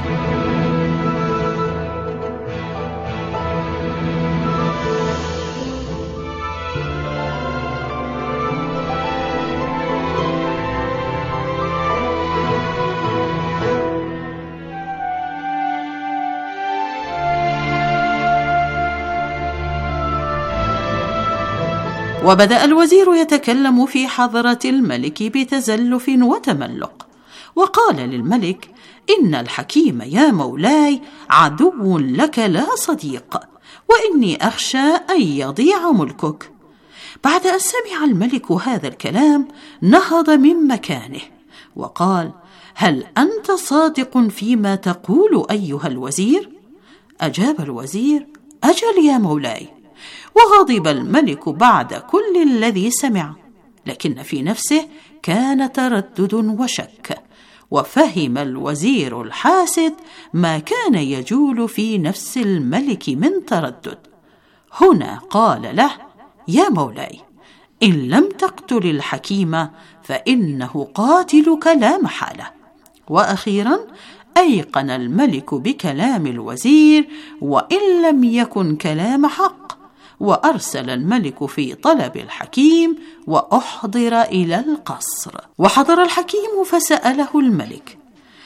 وبدأ الوزير يتكلم في حضرة الملك بتزلف وتملق، وقال للملك: إن الحكيم يا مولاي عدو لك لا صديق، وإني أخشى أن يضيع ملكك. بعد أن سمع الملك هذا الكلام نهض من مكانه وقال: هل أنت صادق فيما تقول أيها الوزير؟ أجاب الوزير: أجل يا مولاي. وغضب الملك بعد كل الذي سمع، لكن في نفسه كان تردد وشك، وفهم الوزير الحاسد ما كان يجول في نفس الملك من تردد. هنا قال له: يا مولاي، إن لم تقتل الحكيم فإنه قاتلك لا محالة. وأخيرا أيقن الملك بكلام الوزير وإن لم يكن كلام حق، وأرسل الملك في طلب الحكيم وأحضر إلى القصر. وحضر الحكيم فسأله الملك: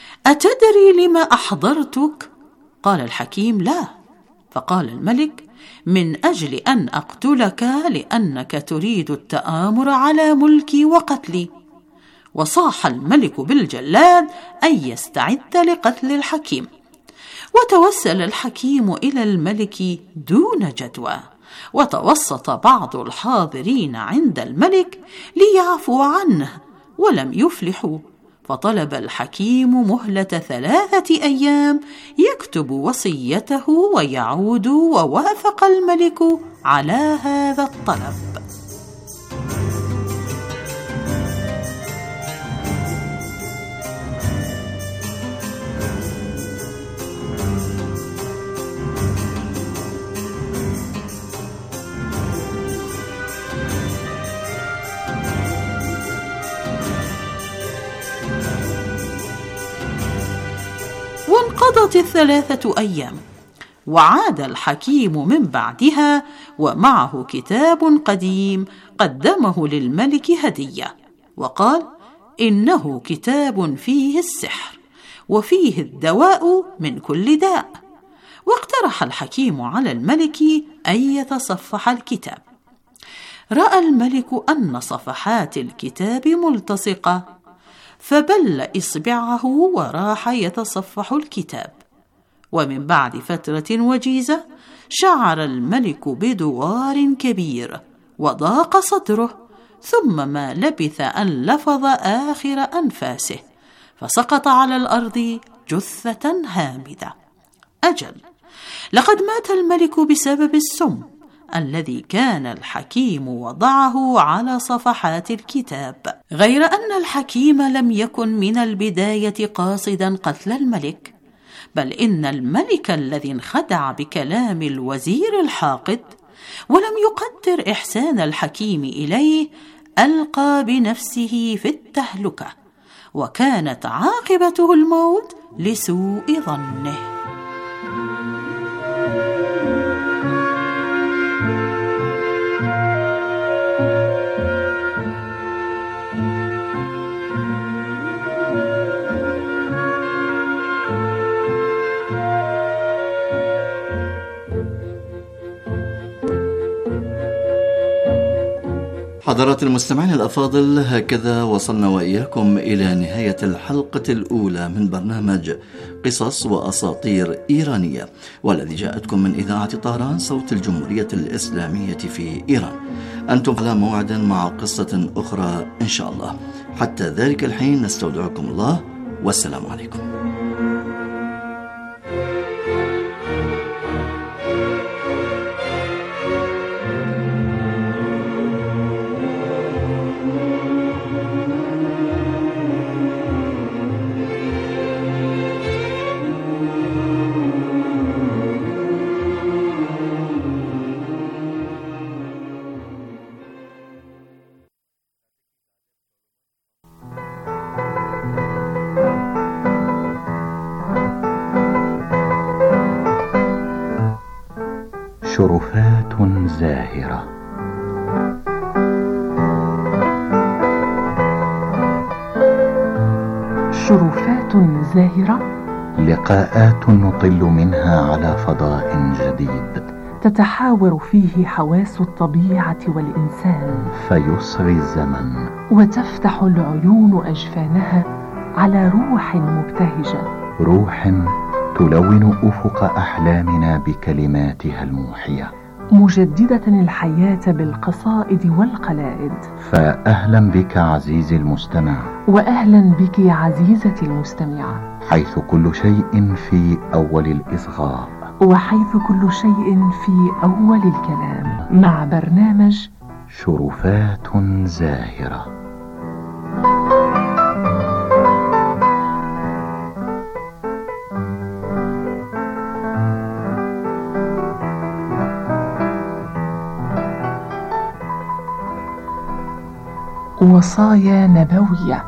أتدري لما أحضرتك؟ قال الحكيم: لا. فقال الملك: من أجل أن أقتلك لأنك تريد التآمر على ملكي وقتلي. وصاح الملك بالجلاد أن يستعد لقتل الحكيم. وتوسل الحكيم إلى الملك دون جدوى، وتوسط بعض الحاضرين عند الملك ليعفوا عنه، ولم يفلحوا، فطلب الحكيم مهلة 3 أيام يكتب وصيته ويعود، ووافق الملك على هذا الطلب. وانقضت 3 أيام، وعاد الحكيم من بعدها ومعه كتاب قديم قدمه للملك هدية، وقال: إنه كتاب فيه السحر وفيه الدواء من كل داء. واقترح الحكيم على الملك أن يتصفح الكتاب. رأى الملك أن صفحات الكتاب ملتصقة، فبل إصبعه وراح يتصفح الكتاب. ومن بعد فترة وجيزة شعر الملك بدوار كبير وضاق صدره، ثم ما لبث أن لفظ آخر أنفاسه، فسقط على الأرض جثة هامدة. أجل، لقد مات الملك بسبب السم الذي كان الحكيم وضعه على صفحات الكتاب. غير أن الحكيم لم يكن من البداية قاصدا قتل الملك، بل إن الملك الذي انخدع بكلام الوزير الحاقد ولم يقدر إحسان الحكيم إليه ألقى بنفسه في التهلكة، وكانت عاقبته الموت لسوء ظنه. حضرات المستمعين الأفاضل، هكذا وصلنا وإياكم إلى نهاية الحلقة الأولى من برنامج قصص وأساطير إيرانية، والذي جاءتكم من إذاعة طهران صوت الجمهورية الإسلامية في إيران. أنتم على موعد مع قصة أخرى إن شاء الله. حتى ذلك الحين نستودعكم الله، والسلام عليكم. شرفات زاهرة. شرفات زاهرة، لقاءات نطل منها على فضاء جديد، تتحاور فيه حواس الطبيعة والإنسان، فيصغي الزمن وتفتح العيون أجفانها على روح مبتهجة، روح تلون أفق أحلامنا بكلماتها الموحية، مجددة الحياة بالقصائد والقلائد. فأهلا بك عزيزي المستمع، وأهلا بك عزيزتي المستمعة، حيث كل شيء في أول الإصغاء، وحيث كل شيء في أول الكلام، مع برنامج شرفات زاهرة. وصايا نبوية.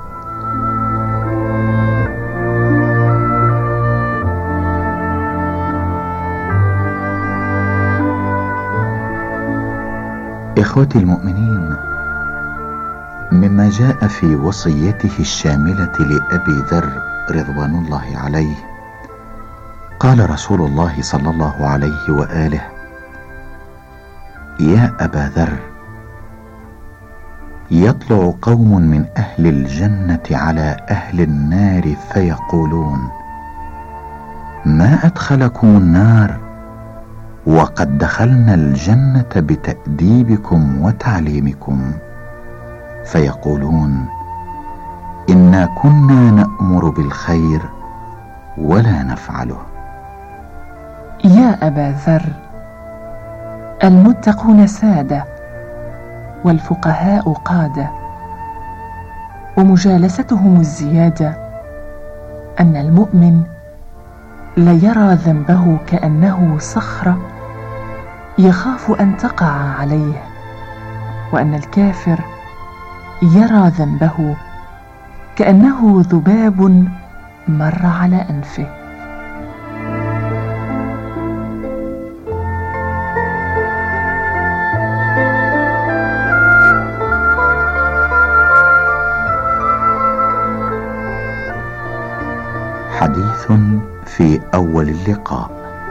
إخوتي المؤمنين، مما جاء في وصيته الشاملة لأبي ذر رضوان الله عليه، قال رسول الله صلى الله عليه وآله: يا أبا ذر، يطلع قوم من أهل الجنة على أهل النار فيقولون: ما أدخلكم النار وقد دخلنا الجنة بتأديبكم وتعليمكم؟ فيقولون: إنا كنا نأمر بالخير ولا نفعله. يا أبا ذر، المتقون سادة، والفقهاء قادة، ومجالستهم الزيادة، أن المؤمن ليرى ذنبه كأنه صخرة يخاف أن تقع عليه، وأن الكافر يرى ذنبه كأنه ذباب مر على أنفه. حديث في أول اللقاء.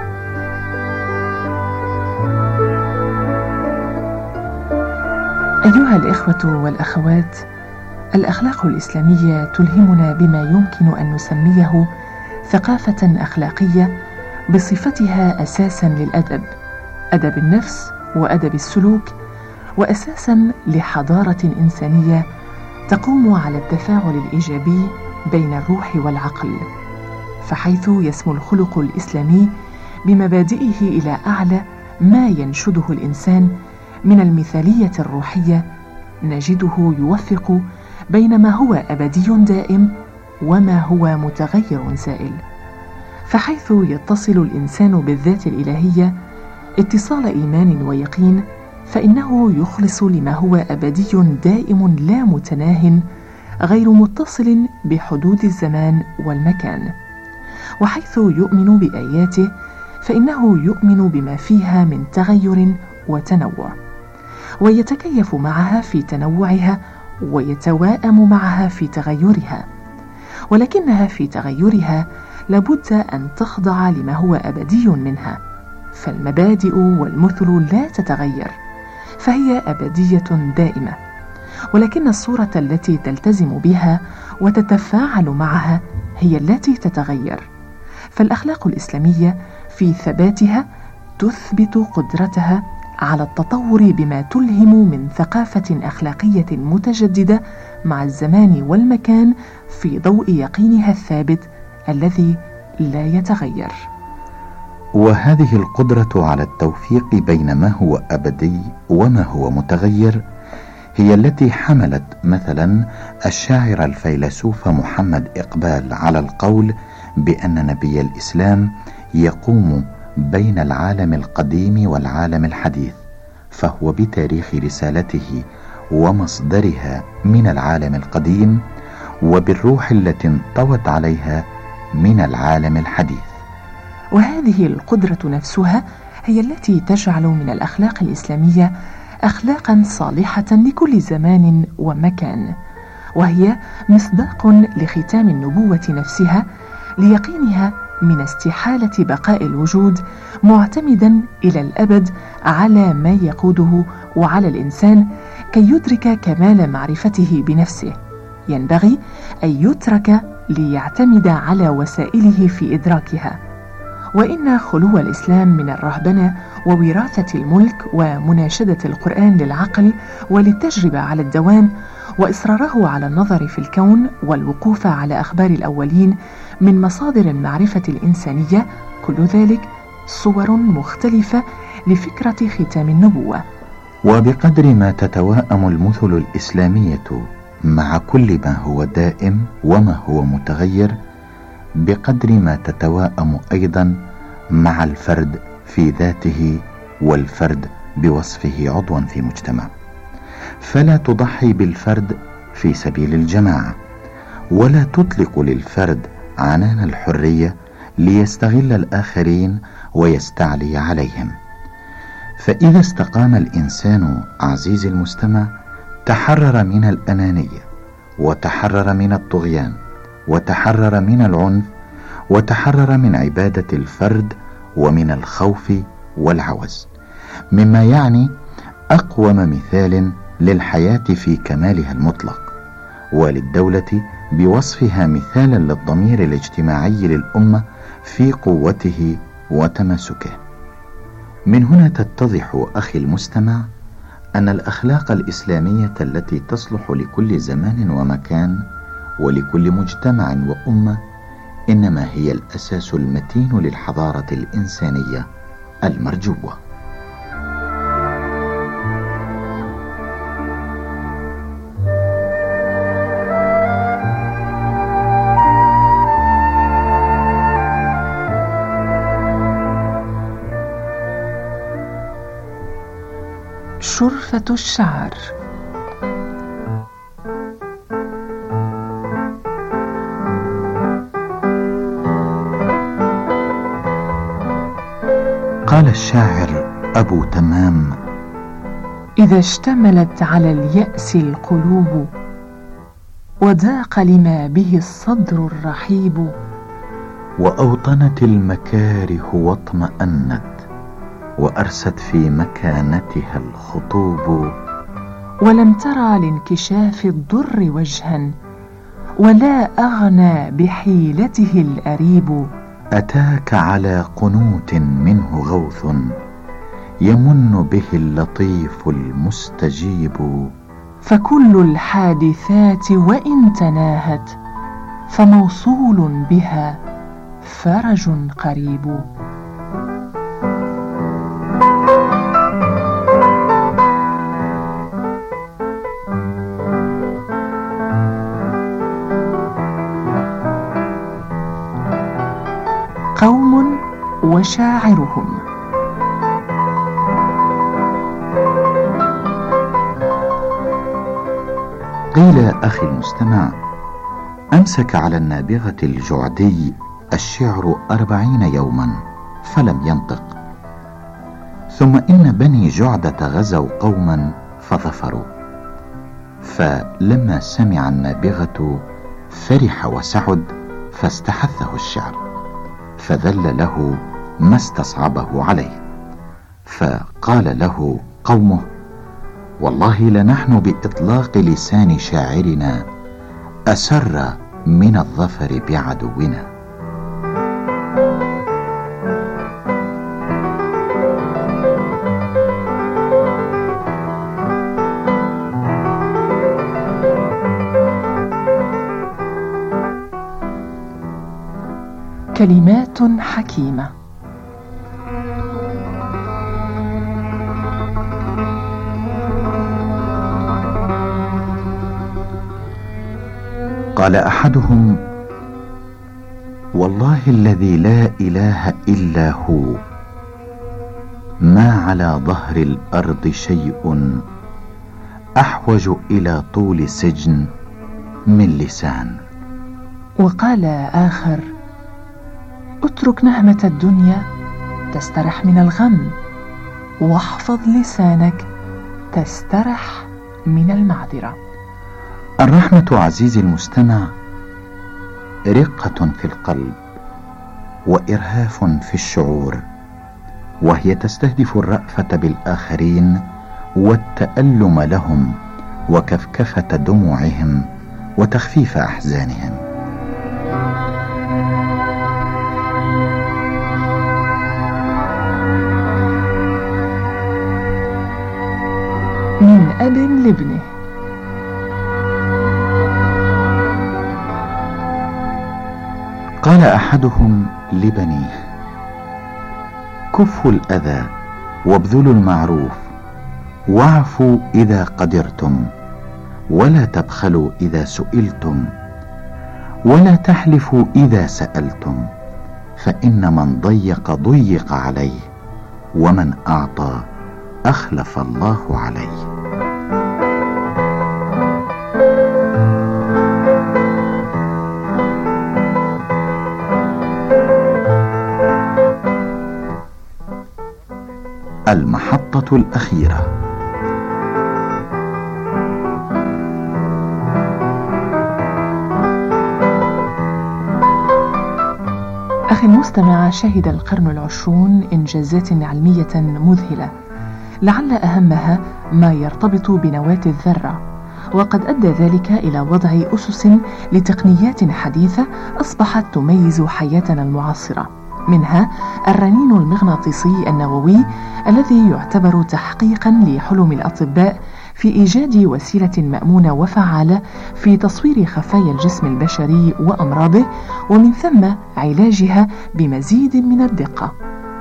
أيها الإخوة والأخوات، الأخلاق الإسلامية تلهمنا بما يمكن أن نسميه ثقافة أخلاقية بصفتها أساسا للأدب، أدب النفس وأدب السلوك، وأساسا لحضارة إنسانية تقوم على التفاعل الإيجابي بين الروح والعقل، فحيث يسمو الخلق الإسلامي بمبادئه إلى أعلى ما ينشده الإنسان من المثالية الروحية، نجده يوفق بين ما هو أبدي دائم وما هو متغير زائل، فحيث يتصل الإنسان بالذات الإلهية اتصال إيمان ويقين، فإنه يخلص لما هو أبدي دائم لا متناه غير متصل بحدود الزمان والمكان. وحيث يؤمن بآياته فإنه يؤمن بما فيها من تغير وتنوع، ويتكيف معها في تنوعها ويتواءم معها في تغيرها، ولكنها في تغيرها لابد أن تخضع لما هو أبدي منها، فالمبادئ والمثل لا تتغير، فهي أبدية دائمة، ولكن الصورة التي تلتزم بها وتتفاعل معها هي التي تتغير. فالأخلاق الإسلامية في ثباتها تثبت قدرتها على التطور بما تلهم من ثقافة أخلاقية متجددة مع الزمان والمكان في ضوء يقينها الثابت الذي لا يتغير. وهذه القدرة على التوفيق بين ما هو أبدي وما هو متغير هي التي حملت مثلا الشاعر الفيلسوف محمد إقبال على القول بأن نبي الإسلام يقوم بين العالم القديم والعالم الحديث، فهو بتاريخ رسالته ومصدرها من العالم القديم، وبالروح التي انطوت عليها من العالم الحديث. وهذه القدرة نفسها هي التي تجعل من الأخلاق الإسلامية أخلاقا صالحة لكل زمان ومكان، وهي مصداق لختام النبوة نفسها ليقينها من استحالة بقاء الوجود معتمدا إلى الأبد على ما يقوده وعلى الإنسان كي يدرك كمال معرفته بنفسه. ينبغي أن يترك ليعتمد على وسائله في إدراكها. وإن خلو الإسلام من الرهبنة ووراثة الملك ومناشدة القرآن للعقل وللتجربة على الدوام وإصراره على النظر في الكون والوقوف على أخبار الأولين من مصادر المعرفة الإنسانية، كل ذلك صور مختلفة لفكرة ختام النبوة. وبقدر ما تتواءم المثل الإسلامية مع كل ما هو دائم وما هو متغير، بقدر ما تتواءم أيضا مع الفرد في ذاته والفرد بوصفه عضوا في مجتمع. فلا تضحي بالفرد في سبيل الجماعة، ولا تطلق للفرد عنان الحرية ليستغل الآخرين ويستعلي عليهم. فإذا استقام الإنسان عزيز المستمع تحرر من الأنانية، وتحرر من الطغيان، وتحرر من العنف، وتحرر من عبادة الفرد ومن الخوف والعوز، مما يعني أقوم مثال للحياة في كمالها المطلق، وللدولة بوصفها مثالا للضمير الاجتماعي للأمة في قوته وتماسكه. من هنا تتضح أخي المستمع أن الأخلاق الإسلامية التي تصلح لكل زمان ومكان ولكل مجتمع وأمة إنما هي الأساس المتين للحضارة الإنسانية المرجوة. شرفة الشعر. قال الشاعر أبو تمام: إذا اشتملت على اليأس القلوب وضاق لما به الصدر الرحيب، وأوطنت المكاره واطمأنت وأرست في مكانتها الخطوب، ولم ترى لانكشاف الضر وجها ولا أغنى بحيلته الأريب، أتاك على قنوت منه غوث يمن به اللطيف المستجيب، فكل الحادثات وإن تناهت فموصول بها فرج قريب. قوم وشاعرهم. قيل أخي المستمع: أمسك على النابغة الجعدي الشعر 40 يوما فلم ينطق، ثم إن بني جعدة غزوا قوما فظفروا، فلما سمع النابغة فرح وسعد فاستحثه الشعر، فذل له ما استصعبه عليه، فقال له قومه: والله لنحن بإطلاق لسان شاعرنا أسر من الظفر بعدونا. كلمات حكيمة. قال أحدهم: والله الذي لا إله إلا هو، ما على ظهر الأرض شيء أحوج إلى طول سجن من لسان. وقال آخر: اترك نعمة الدنيا تسترح من الغم، واحفظ لسانك تسترح من المعذرة. الرحمة عزيزي المستمع رقة في القلب وإرهاف في الشعور، وهي تستهدف الرأفة بالآخرين والتألم لهم وكفكفة دموعهم وتخفيف أحزانهم. من أب لابنه. قال أحدهم لبنيه: كفوا الأذى وابذلوا المعروف، واعفوا إذا قدرتم، ولا تبخلوا إذا سئلتم، ولا تحلفوا إذا سألتم، فإن من ضيق عليه، ومن أعطى أخلف الله عليه. المحطة الأخيرة. أخي المستمع، شهد القرن العشرون إنجازات علمية مذهلة، لعل أهمها ما يرتبط بنواة الذرة، وقد أدى ذلك إلى وضع أسس لتقنيات حديثة أصبحت تميز حياتنا المعاصرة، منها الرنين المغناطيسي النووي الذي يعتبر تحقيقا لحلم الأطباء في إيجاد وسيلة مأمونة وفعالة في تصوير خفايا الجسم البشري وأمراضه، ومن ثم علاجها بمزيد من الدقة.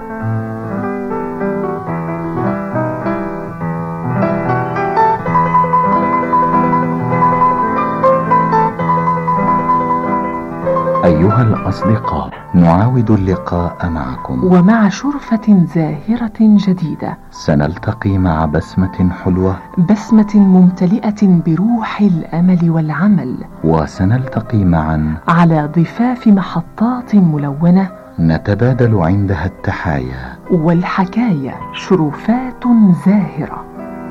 أيها الأصدقاء، نعاود اللقاء معكم ومع شرفة زاهرة جديدة. سنلتقي مع بسمة حلوة، بسمة ممتلئة بروح الأمل والعمل، وسنلتقي معا على ضفاف محطات ملونة نتبادل عندها التحايا والحكايا، شرفات زاهرة.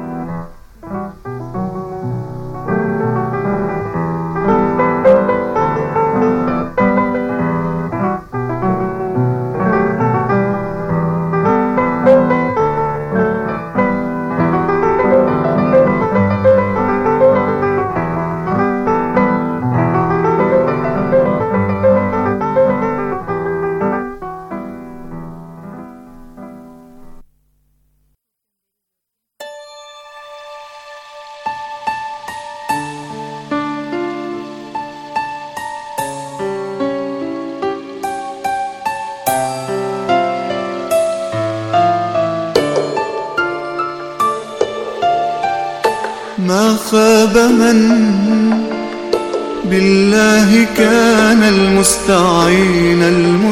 ما خاب من بالله كان المستعين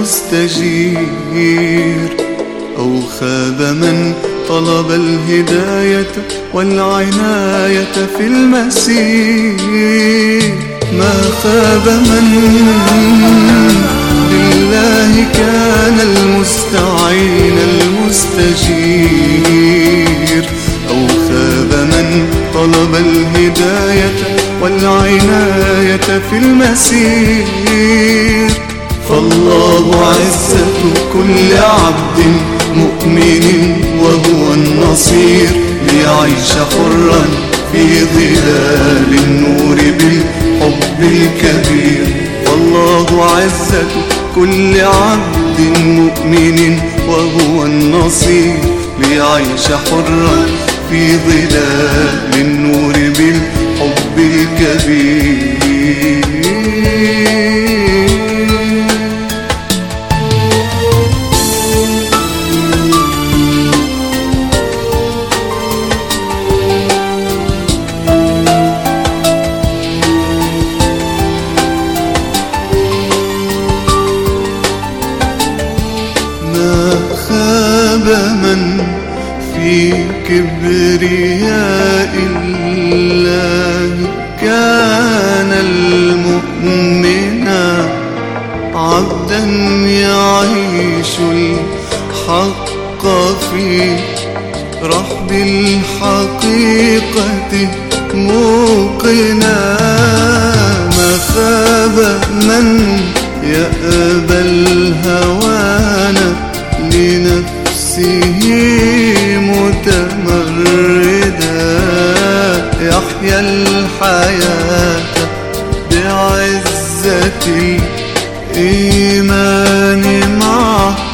المستجير، أو خاب من طلب الهداية والعناية في المسير. ما خاب من بالله كان المستعين المستجير، أو خاب من طلب الهداية والعناية في المسير. فالله عزة كل عبد مؤمن وهو النصير، ليعيش حرا في ظلال النور بالحب الكبير. فالله عزة كل عبد مؤمن وهو النصير، ليعيش حرا في ظلال النور بالحب الكبير. ما خاب من في كبرياء الله كان المؤمنا، عبدا يعيش الحق في رحب الحقيقة موقنا. ما خاب من يأبى الهوان لنفسه متمردا. يحيا الحياة بعزة